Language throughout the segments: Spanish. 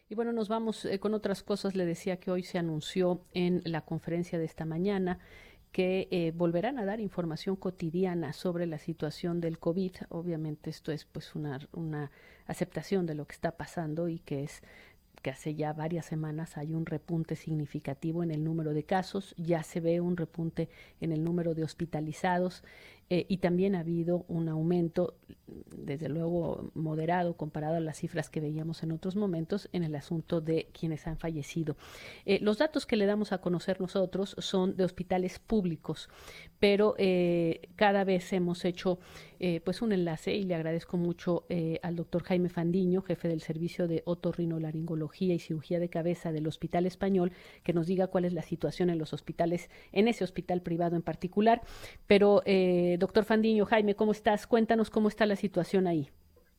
Y bueno, nos vamos con otras cosas. Le decía que hoy se anunció en la conferencia de esta mañana que volverán a dar información cotidiana sobre la situación del COVID. Obviamente esto es pues una aceptación de lo que está pasando y que hace ya varias semanas hay un repunte significativo en el número de casos, ya se ve un repunte en el número de hospitalizados y también ha habido un aumento, desde luego moderado comparado a las cifras que veíamos en otros momentos, en el asunto de quienes han fallecido. Los datos que le damos a conocer nosotros son de hospitales públicos, pero cada vez hemos hecho pues un enlace y le agradezco mucho al doctor Jaime Fandiño, jefe del servicio de otorrinolaringología y cirugía de cabeza del Hospital Español, que nos diga cuál es la situación en los hospitales, en ese hospital privado en particular. Pero doctor Fandiño, Jaime, ¿cómo estás? Cuéntanos cómo está la situación ahí.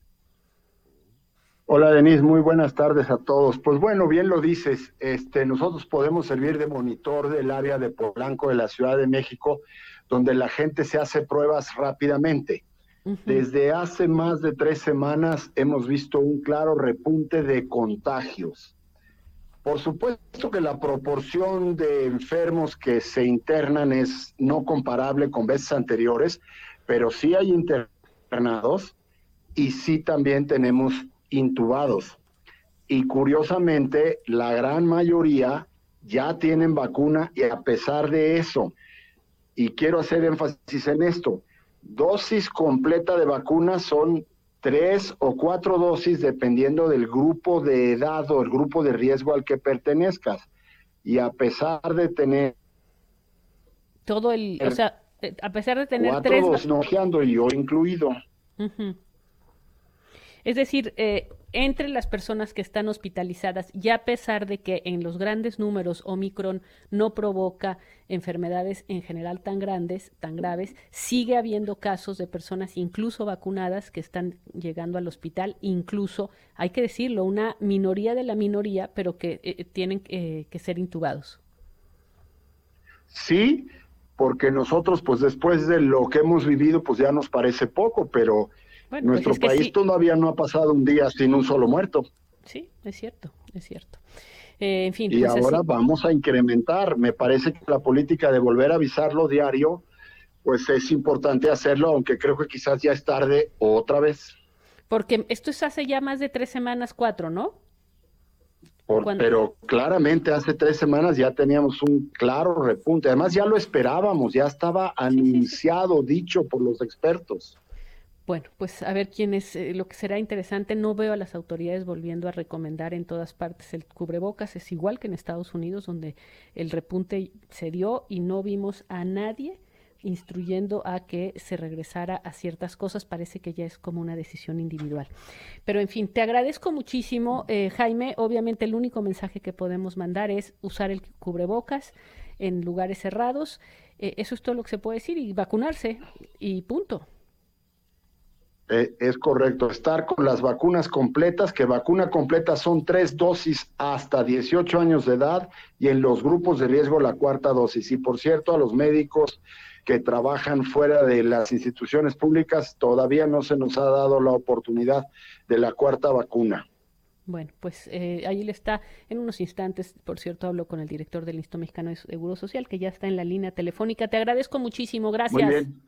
Hola Denise, muy buenas tardes a todos. Pues bueno, bien lo dices, nosotros podemos servir de monitor del área de Polanco de la Ciudad de México, donde la gente se hace pruebas rápidamente. Ujú. Desde hace más de 3 semanas hemos visto un claro repunte de contagios. Por supuesto que la proporción de enfermos que se internan es no comparable con veces anteriores, pero sí hay internados y sí también tenemos intubados. Y curiosamente, la gran mayoría ya tienen vacuna y a pesar de eso, y quiero hacer énfasis en esto, dosis completa de vacuna son 3 o 4 dosis dependiendo del grupo de edad o el grupo de riesgo al que pertenezcas. Y a pesar de tener O sea, a pesar de tener cuatro tres, dosis, no y yo incluido. ujú. Es decir, entre las personas que están hospitalizadas, ya a pesar de que en los grandes números Omicron no provoca enfermedades en general tan grandes, tan graves, sigue habiendo casos de personas incluso vacunadas que están llegando al hospital, incluso, hay que decirlo, una minoría de la minoría, pero que tienen que ser intubados. Sí, porque nosotros, pues después de lo que hemos vivido, pues ya nos parece poco, pero Bueno, pues es nuestro que país sí, todavía no ha pasado un día sin un solo muerto. sí, es cierto, es cierto. En fin, Y pues ahora así. vamos a incrementar. Me parece que la política de volver a avisarlo diario, pues es importante hacerlo, aunque creo que quizás ya es tarde otra vez. Porque esto es hace ya más de 3 semanas, cuatro, ¿no? Cuando, Pero claramente hace 3 semanas ya teníamos un claro repunte. Además ya lo esperábamos, ya estaba sí, sí, sí. anunciado, dicho por los expertos. Bueno, pues a ver quién es, lo que será interesante, no veo a las autoridades volviendo a recomendar en todas partes el cubrebocas, es igual que en Estados Unidos, donde el repunte se dio y no vimos a nadie instruyendo a que se regresara a ciertas cosas, parece que ya es como una decisión individual. Pero en fin, te agradezco muchísimo, Jaime, obviamente el único mensaje que podemos mandar es usar el cubrebocas en lugares cerrados, eso es todo lo que se puede decir y vacunarse y punto. Es correcto, estar con las vacunas completas, que vacuna completa son 3 dosis hasta 18 años de edad y en los grupos de riesgo la cuarta dosis. Y por cierto, a los médicos que trabajan fuera de las instituciones públicas todavía no se nos ha dado la oportunidad de la cuarta vacuna. Bueno, pues ahí le está. En unos instantes, por cierto, hablo con el director del Instituto Mexicano de Seguro Social, que ya está en la línea telefónica. Te agradezco muchísimo. Muy Gracias. bien.